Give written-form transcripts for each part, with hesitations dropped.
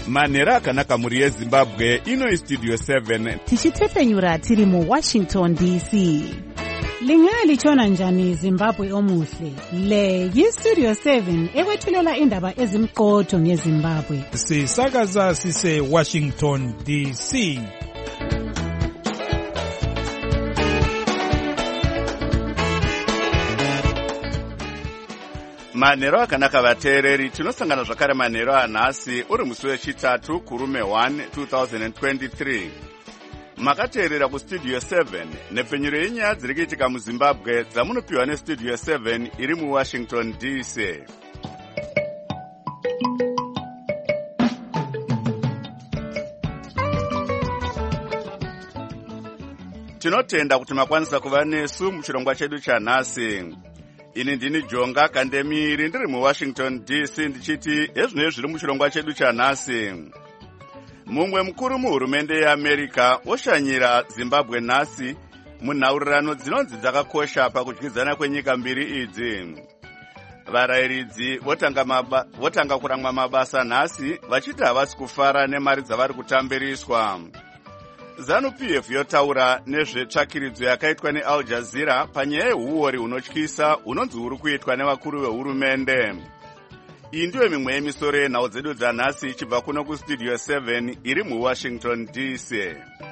manhero akanaka muri yezimbabwe. Ino Studio 7 tichitefenyura tiri muWashington DC. Lingalitshona njani Zimbabwe omuhle? Le yiStudio 7 ekwethulela indaba ezimqotho ngeZimbabwe. Sisakaza sise Washington DC. manhero akanaka vateereri, tinosangana zvakare manhero anhasi uri musi wechitatu kurume 1 2023. Makateerera kuStudio 7 nepfenyuro yenyaya dziri kuitika muZimbabwe dzamunopiwa neStudio 7 iri muWashington DC. Tinotenda kuti makwanisa kuva nesu muchirongwa chedu chanhasi. Ini ndini Jonga Kandemiri ndiri muWashington DC ndichiti ezvinezvi zviri muchirongwa chedu chanhasi. Mumwe mukuru muhurumende yeAmerica oshanyira Zimbabwe nhasi munhaurirano dzinonzi dzakakosha pakudyidzana kwenyika mbiri idzi. Varayiridzi votanga kuramwa mabasa nhasi vachiti havasi kufara nemari dzavari kutambiriswa. ZANU-PF yotaura nezvetsvakiridzo yakaitwa neAl Jazeera panyaya yehuori hunotyisa hunonzi huri kuitwa nevakuru vehurumende. Iyi ndiyo mimwe yemisoro yenhau dzedu dzanhasi ichibva kuno kuStudio 7 iri muWashington DC.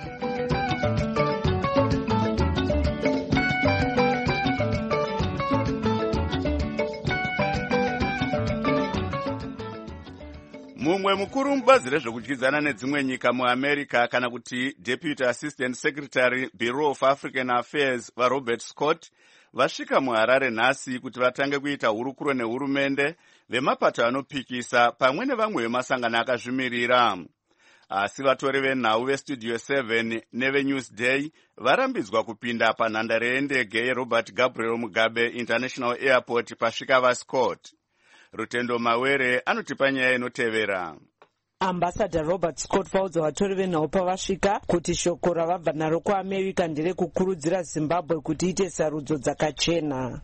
Mumwe mukuru mubazi rezvekudyidzana nedzimwe nyika muAmerica kana kuti Deputy Assistant Secretary Bureau of African Affairs vaRobert Scott vasvika muHarare nhasi kuti vatange kuita hurukuro nehurumende vemapato anopikisa pamwe nevamwe vemasangano akazvimirira. Asi vatori venhau veStudio 7 neveNewsday varambidzwa kupinda panhandare yendege yeRobert Gabriel Mugabe International Airport pasvika vaScott. Rutendo Mawere anotipa nyaya inotevera. Ambassador Robert Scott vaudza vatori venhau pavasvika kuti shoko ravabva naro kuAmerica ndere kukurudzira Zimbabwe kuti ite sarudzo dzakachena.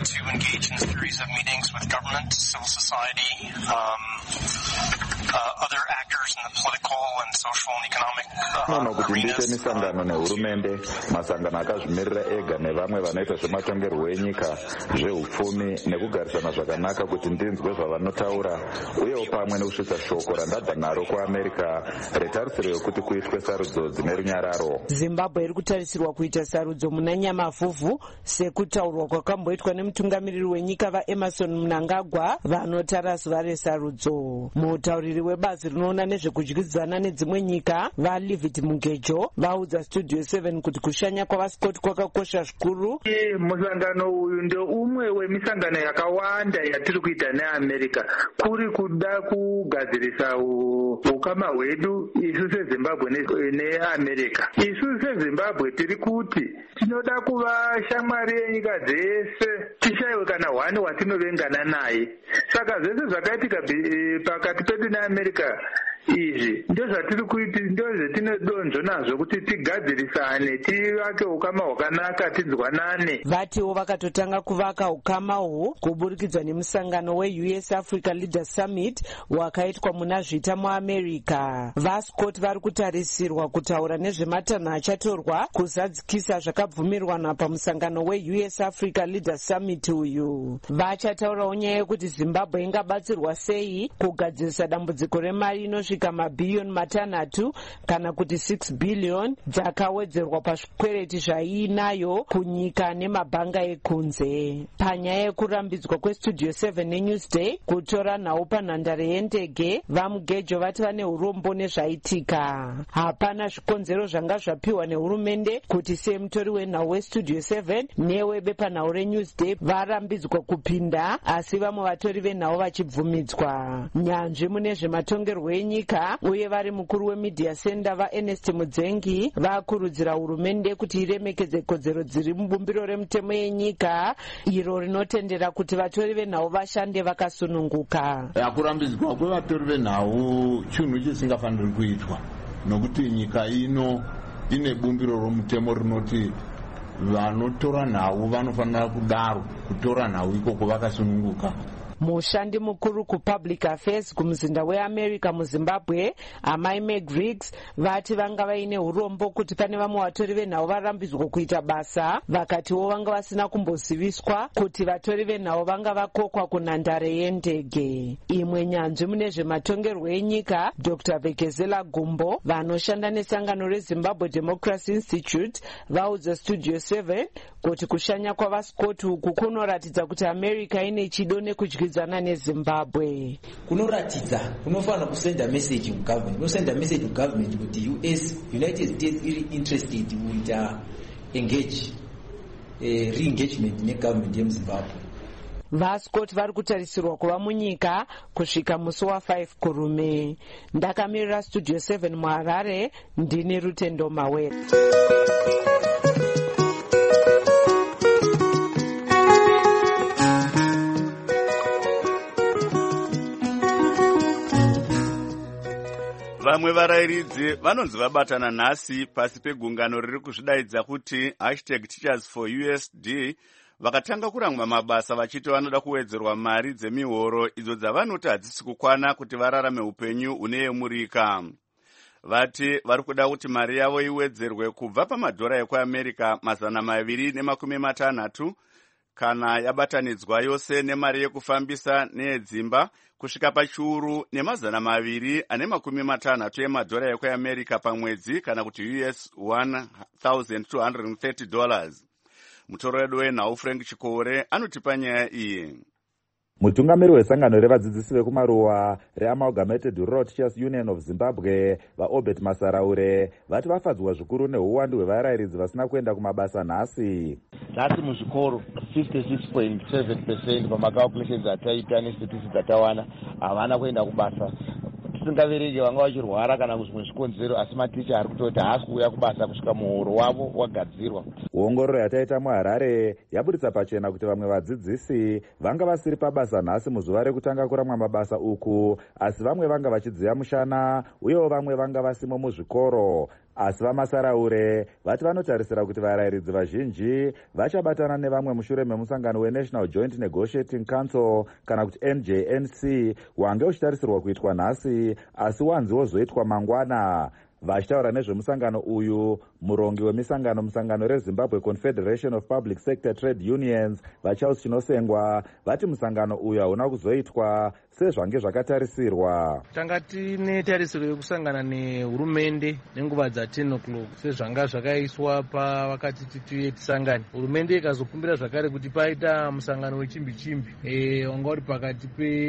Nono kuti ndiite misangano nehurumende, masangano akazvimirira ega nevamwe vanoita zvematongerwo enyika, zveupfumi nekugarisana zvakanaka kuti ndinzwe zvavanotaura, uyewo pamwe nekusvitsa shoko randabva naro kuAmerica retarisiro yokuti kuitwe sarudzo dzine runyararo. Zimbabwe iri kutarisirwa kuita sarudzo muna Nyamavhuvhu sekutaurwa kwakamboitwa nemutungamiriri wenyika vaEmerson Mnangagwa vanotara zuva resarudzo. Mutauriri webazi rinoona nezvekudyidzana nedzimwe nyika vaLivit Mugejo vaudza Studio 7 kuti kushanya kwavaScott kwakakosha zvikuru. Musangano uyu ndio umwe wemisangano yakawanda yatiri kuita neAmerica kuri kuda kugadzirisa ukama hwedu isu seZimbabwe neAmerica. Isu seZimbabwe tiri kuti tinoda kuva shamwari yenyika dzese, tishayiwe kana hwani watinovengana naye. Saka zvese zvakaitika pakati pedu neAmerica izvi ndio zvatiri kuiti, ndio zvetinodonzvo nazvo kuti tigadzirisane, tivake ukama hwakanaka, tinzwanane. Vatiwo vakatotanga kuvaka ukama uhu kuburikidza nemusangano weUS Africa Leaders Summit wakaitwa muna Zvita muAmerica. VaScott vari kutarisirwa kutaura nezvematanho achatorwa kuzadzikisa zvakabvumirwana pamusangano weUS Africa Leaders Summit uyu. Vachataurawo nyaya yekuti Zimbabwe ingabatsirwa sei kugadzirisa dambudziko remari inosvika mabhiliyoni matanhatu kana kuti 6 billion dzakawedzerwa pazvikwereti zvaiinayo kunyika nemabhanga ekunze. Panyaya yekurambidzwa kweStudio 7 neNewsday kutora nhau panhandare yendege, vaMugejo vati vane urombo nezvaitika. Hapana zvikonzero zvanga zvapiwa nehurumende kuti semutori wenhau weStudio 7 newebepanhau reNewsday varambidzwa kupinda, asi vamwe vatori venhau vachibvumidzwa. Nyanzvi mune zvematongerwo enyika uye vari mukuru weMedia Center vaErnest Mudzengi vakurudzira hurumende kuti iremekedze kodzero dziri mubumbiro remutemo yenyika iro rinotendera kuti vatori venhau vashande vakasununguka. Kurambidzwa kwevatori venhau chinhu chisingafaniri kuitwa, nokuti nyika ino ine bumbiro romutemo rinoti vanotora nhau vanofanira kudaro kutora nhau ikoko vakasununguka. Mushandi mukuru kupublic affairs kumuzinda weAmerica muZimbabwe, amai Meg Riggs, vati vanga vaine urombo kuti pane vamwe vatori venhau varambidzwa kuita basa, vakatiwo vanga vasina kumboziviswa kuti vatori venhau vanga vakokwa kunhandare yendege. Imwe nyanzvi mune zvematongerwo enyika, Dr. Vekezela Gumbo, vanoshanda nesangano reZimbabwe Democracy Institute, vaudza Studio 7 kuti kushanya kwavaScott uku kunoratidza kuti America ine chido nekudyidzana neZimbabwe. Kunoratidza kunofanira kusenda message kugovernment, kunosenda message kugovernment kuti United States iri interested with engage re-engagement negovernment yemuZimbabwe. VaScott vari kutarisirwa kuva munyika kusvika musi wa5 kurume. Ndakamirira Studio 7 muHarare, ndini Rutendo Mawere. Vamwe varayiridzi vanonzi vabatana nhasi pasi pegungano riri kuzvidaidza kuti #TeachersForUSD vakatanga kurangwa mabasa vachiti vanoda kuwedzerwa mari dzemihoro idzo dzavanoti hadzisi kukwana kuti vararame upenyu uneyemurika. Vati vari kuda kuti mari yavo iwedzerwe kubva pamadhora ekuAmerica 260 kana yabatanidzwa yose nemari yekufambisa neyedzimba kusvika pachiuru $260 yemadhora ekuAmerica pamwedzi kana kuti US $1,230. Mutoredo wenhau Frank Chikore anotipa nyaya iyi. Mutungamiri wesangano revadzidzisi vekumaruwa reAmalgamated Rural Teachers Union of Zimbabwe, vaObert Masaraure, vati vafadzwa zvikuru neuwandu hwevarayiridzi vasina kuenda kumabasa nhasi. Nhasi muzvikoro 56.7% pamacalculations ataita nestatistics atawana havana kuenda kubasa. Tisingaverenge vanga vachirwara kana kuzvimwe zvikonzero, asi maticha ari kutoti haasi kuuya kubasa kusvika muhoro wavo wagadzirwa. Ongororo yataita muHarare yabuditsa pachena kuti vamwe vadzidzisi vanga vasiri pabasa nhasi muzuva rekutanga kuramwa mabasa uku, asi vamwe vanga vachidziya mushana, uyewo vamwe vanga vasimo muzvikoro. Asi vaMasaraure vati vanotarisira kuti varayiridzi vazhinji vachabatana nevamwe mushure memusangano weNational Joint Negotiating Council kana kuti NJNC wange uchitarisirwa kuitwa nhasi, asi wanzi wozoitwa mangwana. Vachitaura nezvemusangano uyu, murongi wemisangano reZimbabwe Confederation of Public Sector Trade Unions, vaCharles Chinosengwa, vati musangano uyu hauna kuzoitwa sezvange zvakatarisirwa. Tanga tine tarisiro yekusangana nehurumende nenguva dza10 o'clock sezvanga zvakaiswa pavakati tituye tisangane. Hurumende ikazokumbira zvakare kuti paita musangano wechimbi-chimbi wanga uri pakati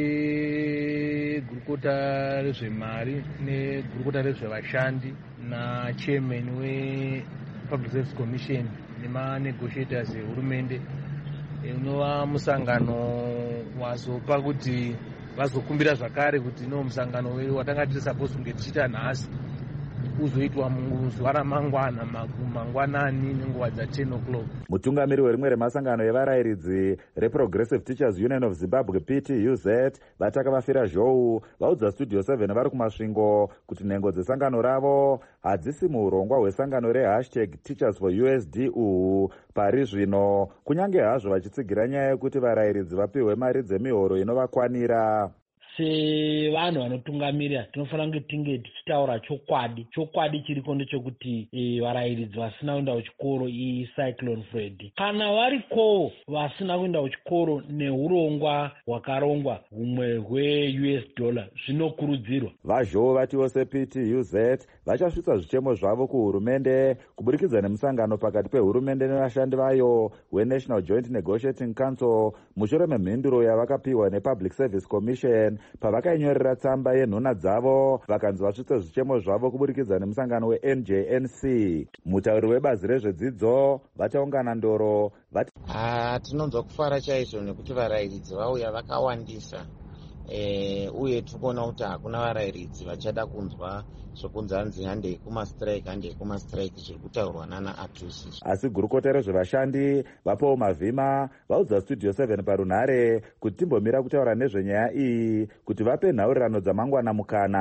pegurukota rezvemari negurukota rezvevashandi na chairman wePublic Service Commission nemanegotiators ehurumende, unova musangano wazopa kuti vazokumbira zvakare kuti musangano watanga tiri supposed kunge tichiita nhasi uzoitwa muzuva ramangwana mangwanani nenguva dza10 o'clock. Mutungamiri werimwe remasangano evarayiridzi reProgressive Teachers Union of Zimbabwe PTUZ, vatakavafira zhou, vaudza Studio 7 vari kumasvingo kuti nhengo dzesangano ravo hadzisi muurongwa hwesangano #TeachersForUSD uhu pari zvino, kunyange hazvo vachitsigira nyaya yekuti varayiridzi vapiwe mari dzemihoro inovakwanira. Sevanhu vanotungamirira tinofanira kunge tinge tichitaura chokwadi chiriko ndechekuti varayiridzi vasina kuenda kuchikoro iCyclone Freddy, kana variko vasina kuenda kuchikoro neurongwa hwakarongwa humwe hweUS dollar zvinokurudzirwa. Vazhou vatiwo sePTUZ vachasvitsa zvichemo zvavo kuhurumende kuburikidza nemusangano pakati pehurumende nevashandi vayo weNational Joint Negotiating Council mushure memhinduro yavakapiwa nePublic Service Commission pavakainyorera tsamba yenhuna dzavo vakanzi vasvitse zvichemo zvavo kuburikidza nemusangano weNJNC. Mutauri webazi rezvedzidzo vachaungana ndoro vati tinonzwa kufara chaizvo nekuti varayiridzi vauya vakawandisa, uye tikuona kuti hakuna varayiridzi vachada kunzwa zvokunzi hanzi handei kumastrike zviri kutaurwa nana Atusi. Asi gurukota rezvevashandi vaPaul Mavhima vaudza Studio 7 parunhare kuti timbomira kutaura nezvenyaya iyi kuti vape nhaurirano dzamangwana mukana.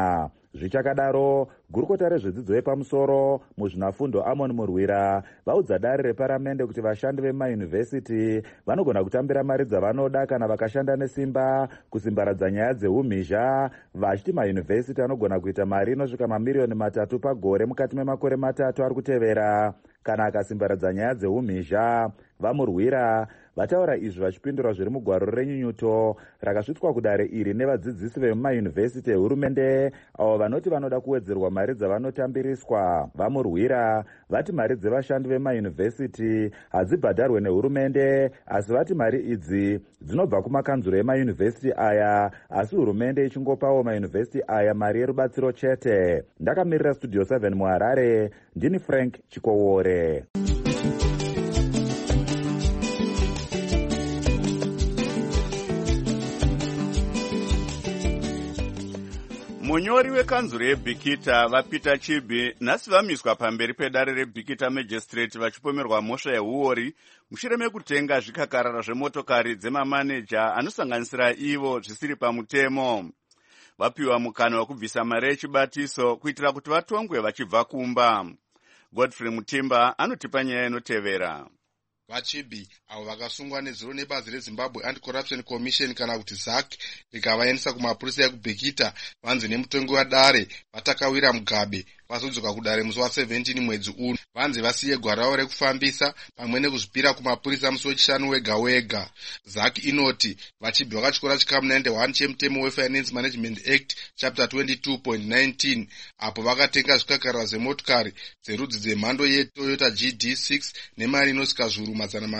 Zvichakadaro, gurukota rezvedzidzo yepamusoro muzvinafundo Amon Murwira vaudza dare reparamende kuti vashandi vemayunivhesiti vanogona kutambira mari dzavanoda kana vakashanda nesimba kusimbaradza nyaya dzeumhizha, vachiti mayunivhesiti anogona kuita mari inosvika mamiliyoni 3 pagore mukati memakore 3 ari kutevera kana akasimbaradza nyaya dzeumhizha. VaMurwira vataura izvi vachipindura zviri mugwaro renyunyuto rakasvitswa kudare iri nevadzidzisi vemumayunivhesiti ehurumende avo vanoti vanoda kuwedzerwa mari dzavanotambiriswa. VaMurwira vati mari dzevashandi vemayunivhesiti hadzibhadharwe nehurumende, asi vati mari idzi dzinobva kumakanzuro emayunivhesiti aya, asi hurumende ichingopawo mayunivhesiti aya mari yerubatsiro chete. Ndakamirira Studio 7 muHarare, ndini Frank Chikowore. Munyori wekanzuro yeBhikita vaPeter Chibi nhasi vamiswa pamberi pedare reBhikita Magistrate vachipomerwa mhosva yehuori mushure mekutenga zvikakarara zvemotokari dzemamaneja anosanganisira ivo zvisiri pamutemo. Vapiwa mukana wekubvisa mari yechibatiso kuitira kuti vatongwe vachibva kumba. Godfrey Mutimba anotipa nyaya inotevera. VaChibi avo vakasungwa nezuro nebazi reZimbabwe Anti-Corruption Commission kana kuti ZAC rikavaendesa kumapurisa ekuBhikita vanzi nemutongi wadare vatakawira mugabe vazodzoka kudare musi wa17 mwedzi uno. Vanzi vasiye gwarawo rekufambisa pamwe nekuzvipira kumapurisa musi wechishanu wega wega. ZAC inoti VaChibi vakatyora chikamu 91 chemutemo weFinance Management Act chapter 22.19 apo vakatenga zvikakarara zvemotokari dzerudzi dzemhando yeToyota GD6 nemari inosvika zviuru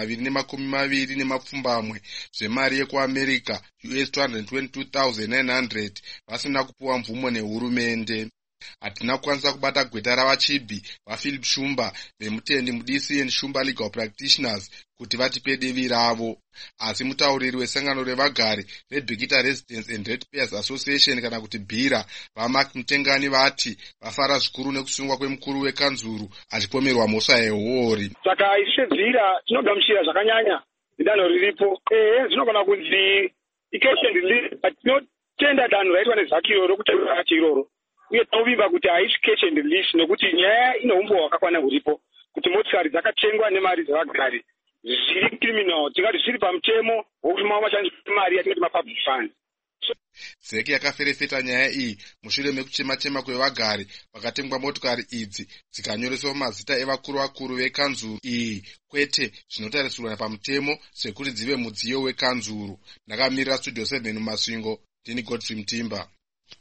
220 zvemari yekuAmerica US $222,900 vasina kupiwa mvumo nehurumende. Hatina kukwanisa kubata gweta ravaChibi vaPhilip Shumba vemutendi muDCN Shumba Legal Practitioners kuti vatipe devi ravo, asi mutauriri wesangano revagari reBhikita Residents and Ratepayers Association kana kuti BHIRA vaMark Mutengani vati vafara zvikuru nekusungwa kwemukuru wekanzuru achipomerwa mhosva yehuori. Saka isi seBHIRA tinogamuchira zvakanyanya danho riripo. Zvinogona kunzi cash and release, tinotenda danho raitwa neZAC iroro kuteura racho iroro. Uye tinovimba kuti haisi cash and release nekuti nyaya ine umbo hwakakwana huripo kuti motikari dzakatengwa nemari dzevagari zviri criminal, tingati zviri pamutemo wokuti mashandiswa mari yatinoti mapublic funds. ZAC yakaferefeta nyaya iyi mushure mekuchema-chema kwevagari vakatengwa motokari idzi dzikanyoreswa mazita evakuru vekanzuru iyi kwete zvinotarisirwa pamutemo sekuti dzive mudziyo wekanzuru. Ndakamirira Studio 7 muMasvingo, ndini Godfrey Mutimba.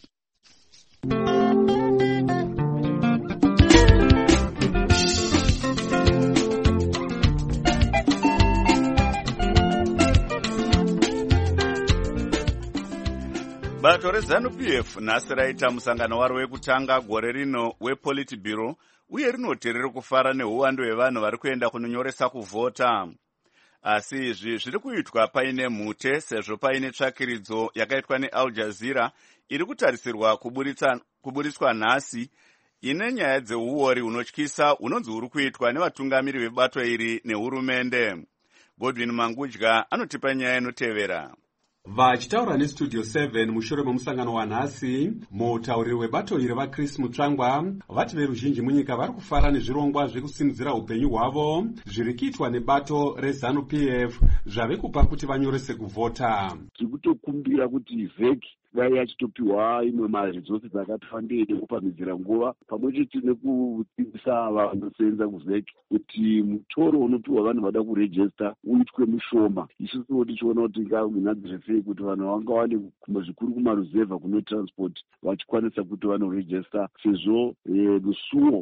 Bato reZANU-PF nhasi raita musangano waro wekutanga gore rino wePolitburo uye rinoti riri kufara neuwando hwevanhu vari kuenda kunonyoresa kuvhota. Asi izvi zviri kuitwa paine mhute sezvo paine tsvakiridzo yakaitwa neAl Jazeera iri kutarisirwa kuburitswa nhasi ine nyaya dzeuori hunotyisa hunonzi huri kuitwa nevatungamiri vebato iri nehurumende. Godwin Mangudya anotipa nyaya inotevera. Vachitaura neStudio 7 mushure memusangano wanhasi, mutauriri webato iri vaChris Mutsvangwa vati veruzhinji munyika vari kufara nezvirongwa zvekusimudzira upenyu hwavo zviri kuitwa nebato reZANU-PF zvave kupa kuti vanyorese kuvhota. Tiri kutokumbira kuti VEC dai yachitopiwa imwe mari dzose dzakatwandei nekupamhidzira nguva pamwe chete nekudzidzisa vanosenza kuVEC kuti mutoro unopiwa vanhu vada kurejista uitwe mushoma. Isusu tichiona kuti ngadzi sei kuti vanhu vanga vane zvikuru kumaruzevha kuno transport vachikwanisa kuti vanorejista sezvo musuwo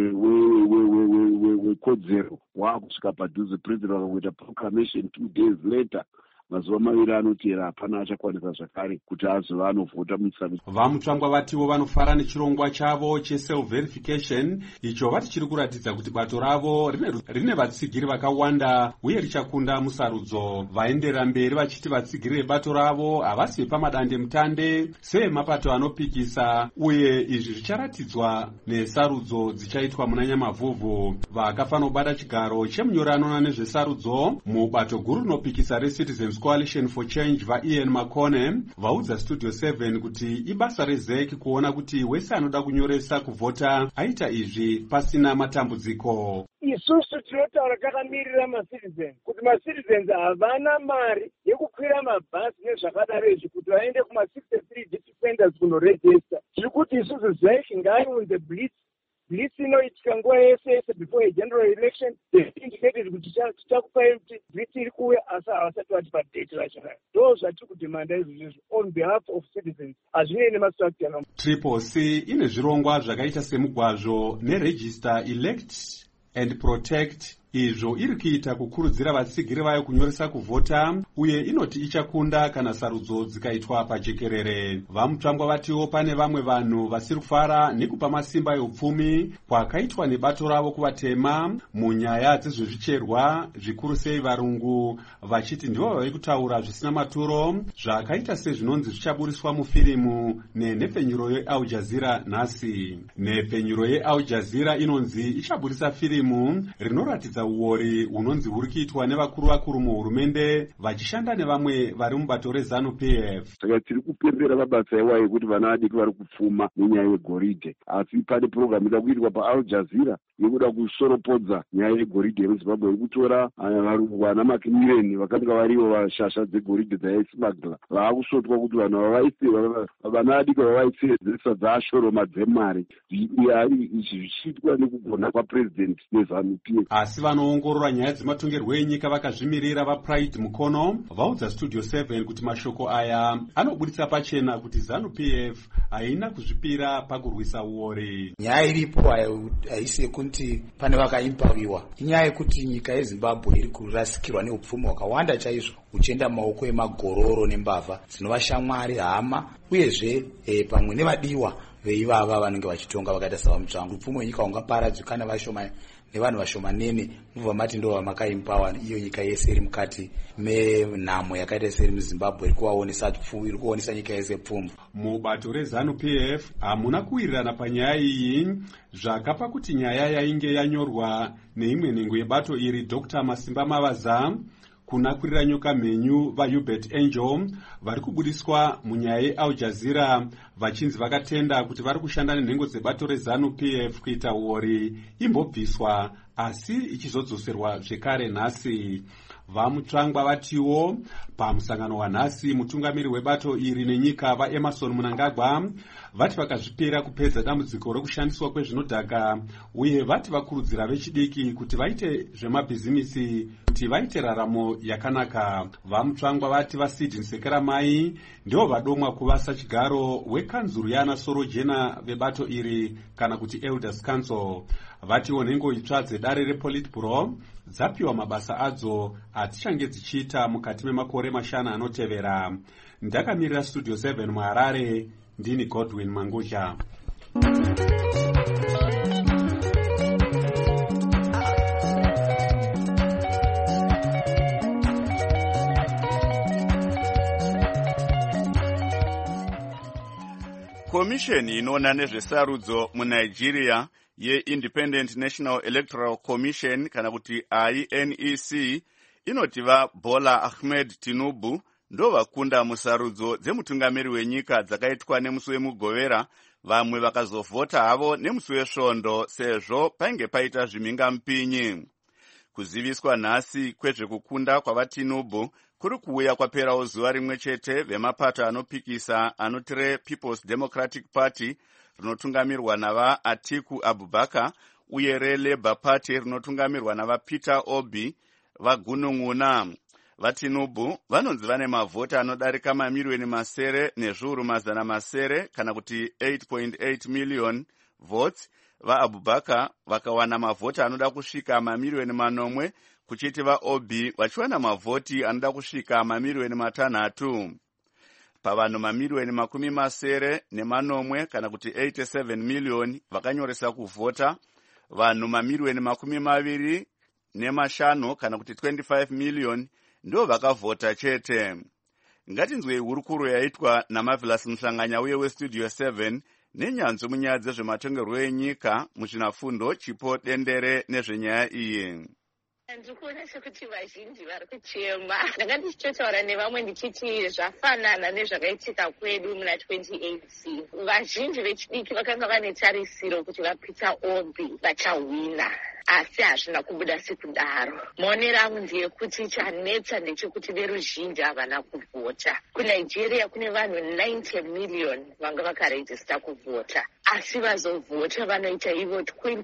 wekodzero waakusvika padhuze. President vakakuita proclamation 2 days later, mazuva maviri anotera hapana achakwanisa zvakare kuti azova anovhota mumusangano. VaMutsvangwa vativo vanofara nechirongwa chavo cheself verification icho vati chiri kuratidza kuti bato ravo rine vatsigiri vakawanda uye richakunda musarudzo. Vaendera mberi vachiti vatsigiri vebato ravo havasi pamadande mutande seemapato anopikisa, uye izvi zvicharatidzwa nesarudzo dzichaitwa muna Nyamavhuvhu. Vakafanira kubata chigaro chemunyori anoona nezvesarudzo mubato guru rinopikisa reCitizens Citizens Coalition for Change vaIan Makone vaudza Studio 7 kuti ibasa rezeki kuona kuti wese anoda kunyoresa kuvhota aita izvi pasina matambudziko. Isusu tinotaura takamirira macitizens kuti macitizens havana mari yekukwira mabhazi nezvakadaro izvi kuti vaende kuma63 district centers kunorejista. Tiri kuti isusu ZEC ngaiunze blitz inoitika nguva yese yese before a general election. They indicated kuti tichakupai kuti blitz iri kuuya asi havasati vatipa date racho. Ndo zvatiri kudhimanda izvozvo on behalf of citizens. Hazvinei nemastructure. Triple C ine zvirongwa zvakaita semugwazvo neregister elect and protect izvo iri kuita kukurudzira vatsigiri vayo kunyoresa kuvhota uye inoti ichakunda kana sarudzo dzikaitwa pajekerere. Vamutsvangwa vatiwo pane vamwe vanhu vasiri kufara nekupa masimba eupfumi kwakaitwa nebato ravo kuvatema munyaya dzezvezvicherwa zvikuru sei varungu vachiti ndivo vari kutaura zvisina maturo zvakaita sezvinonzi zvichaburiswa mufirimu nenhepfenyuro yeAl Jazeera nhasi. Nhepfenyuro yeAl Jazeera inonzi ichaburisa firimu rinoratidza uori hunonzi huri kuitwa nevakuru muhurumende vachishanda nevamwe vari mubato reZANU-PF. Saka tiri kupembera mabasa iwayo ekuti vana vadiki vari kupfuma nenyaya yegoridhe, asi pane purogiramu ida kuitwa paAl Jazeera yekuda kusoropodza nyaya yegoridhe yemuZimbabwe, yekutora varungwana makimiliyoni vakanga varivo vashasha dzegoridhe dzaisimagla vaakusotwa kuti vanhu vana vadiki vavaisedzesa dzaashoroma dzemari. Izvi zvichiitwa nekugona kwapurezidendi neZANU-PF. Asi vanoongorora nyaya dzematongerwo enyika vakazvimirira vaPride Mukono vaudza Studio 7 kuti mashoko aya anobudisa pachena kuti ZANU-PF haina kuzvipira pakurwisa uori. Nyaya iripo haisi yekuti pane vakaimpawiwa, inyaya yekuti nyika yeZimbabwe iri kurasikirwa neupfumi hwakawanda chaizvo uchienda mumaoko emagororo nembavha dzinova shamwari, hama uyezve pamwe nevadiwa veivava vanenge vachitonga vakaita savamutsvangu. Upfumi hwenyika hungaparadzwi kana vashoma nevanhu vashomanene mubva mati ndo vamakaimbawa iyo nyika yese iri mukati menhamo yakaita seri muZimbabwe iri kuvaonesa pfumi, iri kuonesa nyika yese pfumvu. Mubato reZANU-PF hamuna kuwirirana panyaya iyi zvakapa kuti nyaya yainge yanyorwa neimwe nhengo yebato iri Dr. Masimba Mavaza kuna kwirira nyoka mhenyu vaHubert Angel vari kubudiswa munyaya yeAl Jazeera vachinzi vakatenda kuti vari kushanda nenhengo dzebato reZANU-PF kuita uori imbobviswa asi ichizodzoserwa zvekare nhasi. Vamutsvangwa vatiwo pamusangano wanhasi mutungamiri webato iri nenyika vaEmerson Mnangagwa vati vakazvipera kupedza dambudziko rekushandiswa kwezvinodhaka uye vati vakurudzira vechidiki kuti vaite zvemabhizimisi kuti vaite raramo yakanaka. Vamutsvangwa vati vaSidney Sekeramai ndivo vadomwa kuvasa chigaro wekanzuru yana Sorojena vebato iri kana kuti Elders Council. Vatiwo nhengo itsva dzedare rePolitburo dzapiwa mabasa adzo adzichange dzichiita mukati memakore mashanu anotevera. Ndakamirira Studio 7 muHarare, ndini Godwin Mangusha. Komisheni inoona nezvesarudzo muNigeria yeIndependent National Electoral Commission kana kuti INEC inoti vaBola Ahmed Tinubu ndo vakunda musarudzo dzemutungamiri wenyika dzakaitwa nemusi wemugovera, vamwe vakazovhota havo nemusi wesvondo sezvo painge paita zvimhingamupinyi. Kuziviswa nhasi kwezvekukunda kwavaTinubu kuri kuuya kwaperawo zuva rimwe chete vemapato anopikisa anoti People's Democratic Party rinotungamirwa navaAtiku Abubakar uye reLabour Party rinotungamirwa navaPeter Obi vagunun'una. VaTinubu vanonzi vane mavhota anodarika mamiliyoni masere nezviuru mazana masere kana kuti 8.8 million votes. VaAbubakar vakawana mavhota anoda kusvika mamiliyoni manomwe kuchiti vaObi vachiwana mavhoti anoda kusvika mamiliyoni matanhatu. Pavanhu mamiliyoni makumi masere nemanomwe kana kuti 87 million vakanyoresa kuvhota, vanhu mamiliyoni makumi maviri nemashanu kana kuti 25 million ndo vakavhota chete. Ngatinzwei hurukuro yaitwa naMarvelous Mhlanganya uye weStudio 7 nenyanzvi munyaya dzezvematongerwo enyika muzvinafundo Chipo Dendere nezvenyaya iyi. ndikuona sekuti vazhinji vari kuchema. Ndanga ndichitotaura nevamwe ndichiti zvafanana nezvakaitika kwedu muna 2018. Vazhinji vechidiki vakanga vane tarisiro kuti vaPeter Obi vachahwina, asi hazvina kubuda sekudaro. Maonero angu ndeyekuti chanetsa ndechekuti veruzhinji havana kuvhota. KuNigeria kune vanhu 90 million vanga vakarejista kuvhota, asi vazovhota vanoita ivo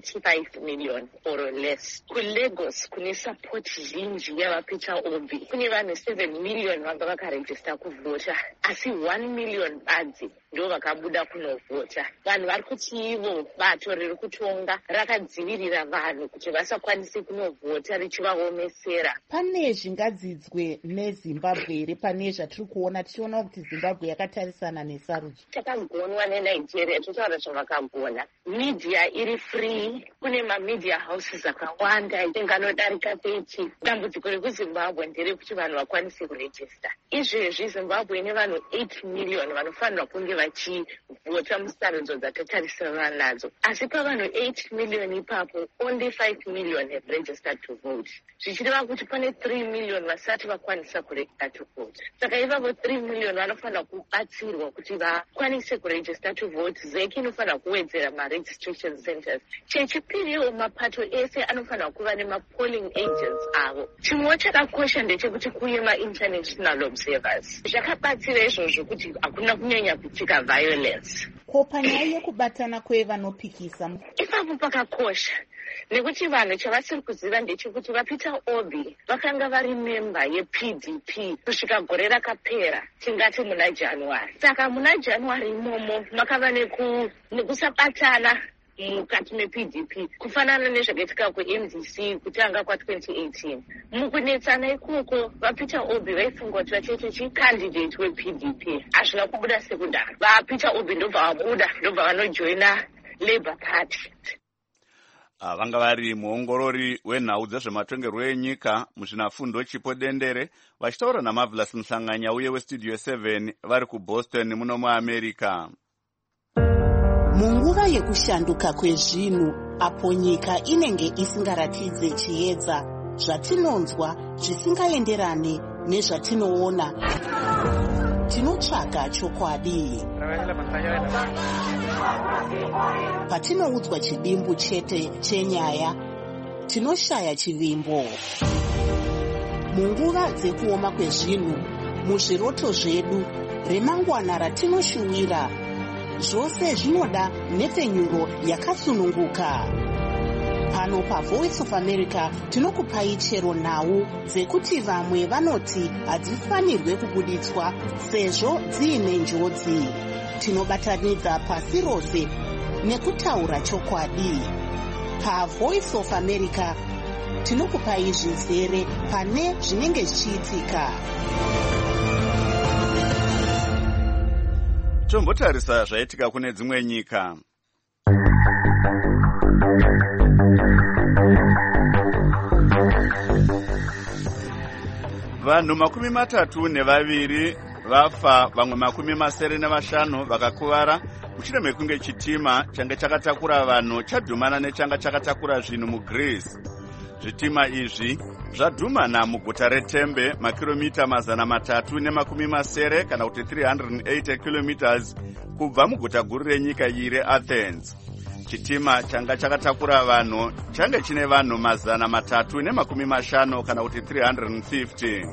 25 million or less. KuLagos kune support zhinji yavaPeter Obi, kune vanhu 7 million vanga vakarejista kuvhota, asi 1 million badzi ndo vakabuda kunovhota. Vanhu vari kuti ivo bato riri kutonga rakadzivirira vanhu kuti vasakwanise kunovhota richivaomesera. Pane zvingadzidzwe neZimbabwe here pane zvatiri kuona, tichiona kuti Zimbabwe yakatarisana nesarudzo? Takagonwa neNigeria, totaura zvavakagona. Media iri free, kune mamedia houses akawanda inganodarika 30. Dambudziko rekuZimbabwe nderekuti vanhu vakwanise kurejista. Izvezvi Zimbabwe ine vanhu 8 million vanofanira kunge vachivhota musarudzo dzatatarisana nadzo, asi pavanhu 8 million ipapo only 5 million have registered to vote. Zvichireva kuti pane 3 million vasati vakwanisa kuregister to vote. Saka ivavo 3 million vanofanira kubatsirwa kuti vakwanise kuregister to vote. ZEC inofanira kuwedzera ma-registration centers. Chechipiriwo mapato ese anofanira kuva nema-polling agents avo. Chimwe chakakosha ndechekuti kuye ma-international observers. Zvakabatsira izvozvo kuti hakuna kunyanya kuitika violence. Ko panyaya yekubatana kwevanopikisa ipapo pakakosha, nekuti vanhu chavasiri kuziva ndechekuti vaPeter Obi vakanga vari memba yePDP kusvika gore rakapera, tingati muna January. Saka muna January imomo makava nekusabatana mukati mePDP, kufanana nezvakaitika kuMDC kutanga kwa2018. Mukunetsana ikoko vaPeter Obi vaifunga kuti vachaita chicandidate wePDP, hazvina kubuda sekudaro. VaPeter Obi ndobva vabuda, ndobva vanojoina Labour Party. Vanga vari muongorori wenhau dzezvematongerwo enyika muzvinafundo Chipo Dendere vachitaura naMarvelous Musanganya uye weStudio 7 vari kuBoston muno muAmerica. Munguva yekushanduka kwezvinhu, apo nyika inenge isingaratidze chiedza, zvatinonzwa zvisingaenderane nezvatinoona, tinotsvaga chokwadi. Patinoudzwa chidimbu chete chenyaya, tinoshaya chivimbo. Munguva dzekuoma kwezvinhu, muzviroto zvedu, remangwana ratinoshuwira, zvose zvinoda nhepfenyuro yakasununguka. Pano paVoice of America tinokupai chero nhau dzekuti vamwe vanoti hadzifanirwe kubuditswa sezvo dziine njodzi. Tinobatanidza pasi rose nekutaura chokwadi. PaVoice of America tinokupai zvizere pane zvinenge zvichiitika. Tombotarisa zvaitika kune dzimwe nyika. Vanhu 32 vafa, vamwe 75 vakakuvara mushure mekunge chitima change chakatakura vanhu chadhumana nechanga chakatakura zvinhu muGreece. Zvitima izvi zvadhumana muguta reTembe, makiromita 370 kana kuti 380 kilometers kubva muguta guru renyika iyi reAthens. Chitima changa chakatakura vanhu change chine vanhu 350 kana kuti 350.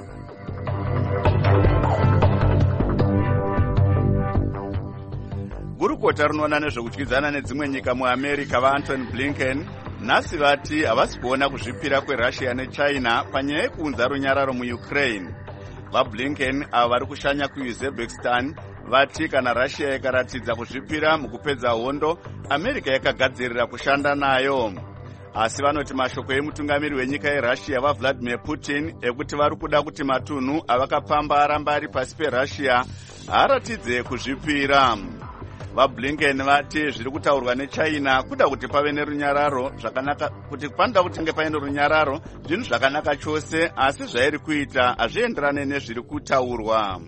Gurukota rinoona nezvekudyidzana nedzimwe nyika muAmerica vaAntony Blinken nhasi vati havasi kuona kuzvipira kweRussia neChina panyaya yekuunza runyararo muUkraine. VaBlinken ava vari kushanya kuUzbekistan vati kana Russia ikaratidza kuzvipira mukupedza hondo, America yakagadzirira kushanda nayo. Asi vanoti mashoko emutungamiri wenyika yeRussia vaVladimir Putin ekuti vari kuda kuti matunhu avakapamba aramba ari pasi peRussia aratidze kuzvipira. VaBlinken vati zviri kutaurwa neChina kuda kuti pave nerunyararo zvakanaka, kuti panoda kutinge paine runyararo zvinhu zvakanaka chose, asi zvairi kuita hazvienderane nezviri kutaurwa.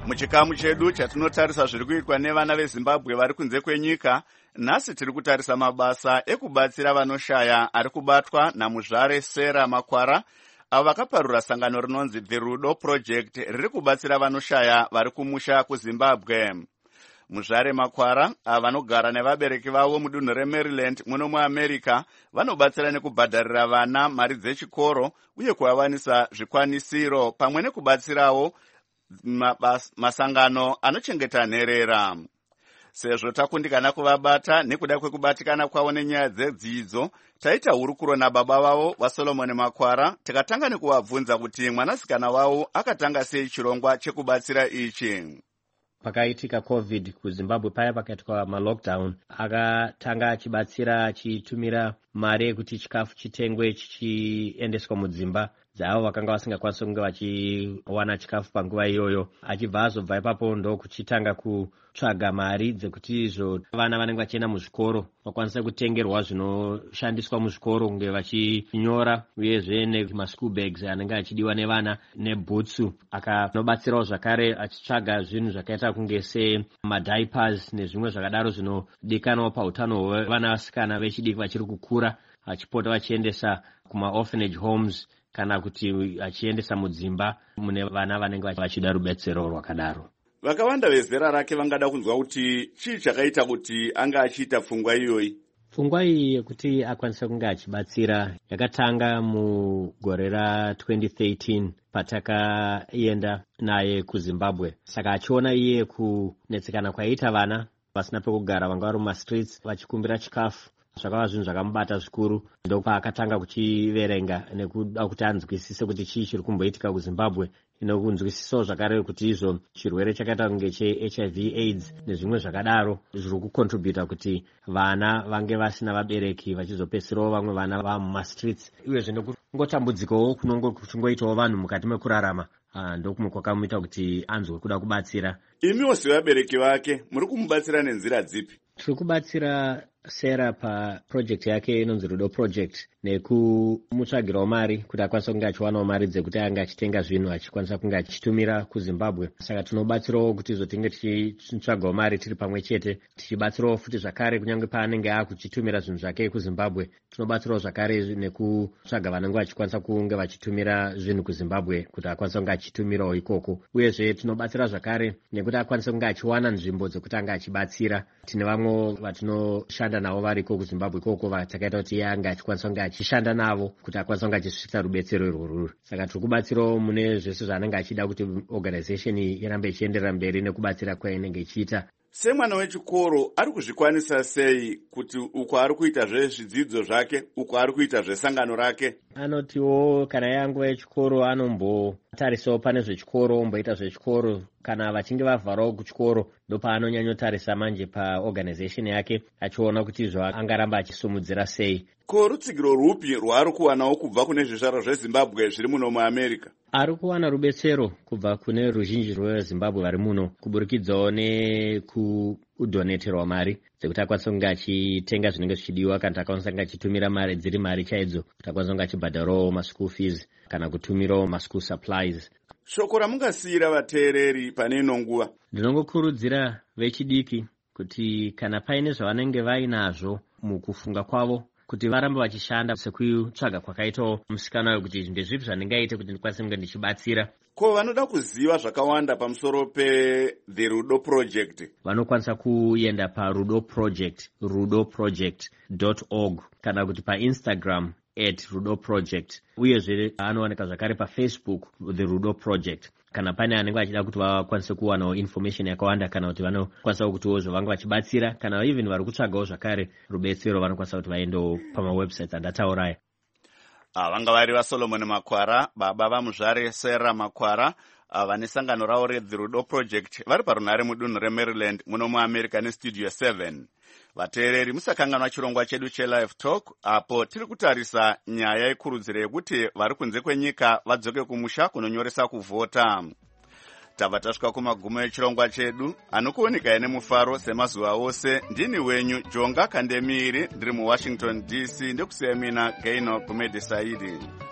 Muchikamu chedu chatinotarisa zviri kuitwa nevana veZimbabwe vari kunze kwenyika, nhasi tiri kutarisa mabasa ekubatsira vanoshaya ari kubatwa naMuzvare Sarah Makwara, avo vakaparura sangano rinonzi The Rudo Project riri kubatsira vanoshaya vari kumusha kuZimbabwe. Muzvare Makwara, ava vanogara nevabereki vavo mudunhu reMaryland muno muAmerica, vanobatsira nekubhadharira vana mari dzechikoro uye kuvawanisa zvikwanisiro pamwe nekubatsirawo masangano anochengeta nherera. Sezvo takundikana kuvabata nekuda kwekubatikana kwavo nenyaya dzedzidzo, taita hurukuro nababa vavo vaSolomon Makwara, tikatanga nekuvabvunza kuti mwanasikana wavo akatanga sei chirongwa chekubatsira ichi. Pakaitika COVID kuZimbabwe paya pakaitwa malockdown, akatanga achibatsira achitumira mari yekuti chikafu chitengwe chichiendeswa mudzimba dzavo vakanga vasingakwanisi kunge vachiwana chikafu panguva iyoyo. Achibva azobva ipapo ndokuchitanga kutsvaga mari dzekuti izvo vana vanenge vachienda muzvikoro vakwanise kutengerwa zvinoshandiswa muzvikoro kunge vachinyora, uyezve nemaschool bags anenge achidiwa nevana nebhutsu. Akanobatsirawo zvakare achitsvaga zvinhu zvakaita kunge semadipers nezvimwe zvakadaro zvinodikanwa pautano hwevana vasikana vechidiki vachiri kukura, achipota vachiendesa kumaorphanage homes kana kuti achiendesa mudzimba mune vana vanenge vachida rubetsero rwakadaro. Vakawanda vezera rake vangada kunzwa kuti chii chakaita kuti anga achiita pfungwa iyoyi. Pfungwa iyi yekuti akwanisa kunge achibatsira yakatanga mugore ra2013 patakaenda naye kuZimbabwe. Saka achiona iye kunetsekana kwaiita vana vasina pekugara, vanga vari mumastreets vachikumbira chikafu, zvakava zvinhu zvakamubata zvikuru. Ndopaakatanga kuchiverenga nekuda kuti anzwisise kuti chii chiri kumboitika kuZimbabwe, inokunzwisisawo zvakare kuti izvo chirwere chakaita kunge cheHIV AIDS nezvimwe zvakadaro zviri kukontributa kuti vana vange vasina vabereki vachizopesirawo vamwe vana vamumastreets, uyezve nekungotambudzikawo kunongo kuchingoitawo vanhu mukati mekurarama. Ndokumwe kwakamuita kuti anzwe kuda kubatsira. Imiwo sevabereki vake muri kumubatsira nenzira dzipi? Tiri kubatsira Sarah paproject yake inonzi Rudo Project nekumutsvagirawo mari kuti akwanisa kunge achiwanawo mari dzekuti anga achitenga zvinhu achikwanisa kunge achitumira kuZimbabwe. Saka tinobatsirawo kuti izotinge tichitsvagawo mari tiri pamwe chete, tichibatsirawo futi zvakare kunyange paanenge akuchitumira zvinhu zvake kuZimbabwe. Tinobatsirawo zvakare nekutsvaga vanenge vachikwanisa kunge vachitumira zvinhu kuZimbabwe kuti akwanisa kunge achitumirawo ikoko. Uyezve tinobatsira zvakare nekuti akwanisa kunge achiwana nzvimbo dzekuti anga achibatsira. Tine vamwe vatinoshanda navo variko kuZimbabwe ikoko vatakaita kuti iye anga achikwanisa kunge achishanda navo kuti akwanisa kunge achisvitsa rubetsero irworwo. Saka tiri kubatsirawo mune zvese zvaanenge achida kuti organization irambe ichienderera mberi nekubatsira kwainenge ichiita. Semwana wechikoro ari kuzvikwanisa sei kuti uko ari kuita zvezvidzidzo zvake, uko ari kuita zvesangano rake? Anotiwo kana yanguva yechikoro anombotarisawo pane zvechikoro, omboita zvechikoro. Kana vachinge vavharawo kuchikoro ndopaanonyanyotarisa manje paorganization yake achiona kuti izvo angaramba achisumudzira sei. Ko rutsigiro rupi rwaari kuwanawo kubva kune zvizvaro zveZimbabwe zviri muno muAmerica? Ari kuwana rubetsero kubva kune ruzhinji rweZimbabwe vari muno, kuburikidzawo nekudhoneterwa mari dzekuti akwanisa kunge achitenga zvinenge zvichidiwa, kana akwanisa kunge achitumira mari dziri mari chaidzo kuti akwanisa kunge achibhadharawo maschool fees kana kutumirawo maschool supplies. Shoko ramungasiyira vateereri pane ino nguva? Ndinongokurudzira vechidiki kuti kana paine zvavanenge vainazvo mukufunga kwavo kuti varambe vachishanda sekutsvaga kwakaitawo musikana wayo kuti ndezvipi zvandingaite kuti ndikwanise kunge ndichibatsira. Ko vanoda kuziva zvakawanda pamusoro peThe Rudo Project vanokwanisa kuenda rudoproject.org kana kuti paInstagram @rudoproject, uyezve anowanika zvakare paFacebook The Rudo Project. Kana pane anenge vachida kuti vakwanise kuwanawo information yakawanda kana kuti vanokwanisa kutiwo zvavanga vachibatsira, kana even vari kutsvagawo zvakare rubetsero vanokwanisa kuti vaendewo pamawebsites andatauraya. Vanga vari vaSolomon Makwara, baba vaMuzvare Sarah Makwara, vane sangano ravo reThe Rudo Project vari parunhare mudunhu reMaryland muno muAmerica neStudio 7. Vateereri, musakanganwa chirongwa chedu cheLive Talk, apo tiri kutarisa nyaya ikurudziro yekuti vari kunze kwenyika vadzoke kumusha kunonyoresa kuvhota. Tabva tasvika kumagumo echirongwa chedu, anokuoneka nemufaro semazuva ose. Ndini wenyu Jonga Kandemiri, ndiri muWashington DC, ndikusiya mina Gaino Kumedi Saidi.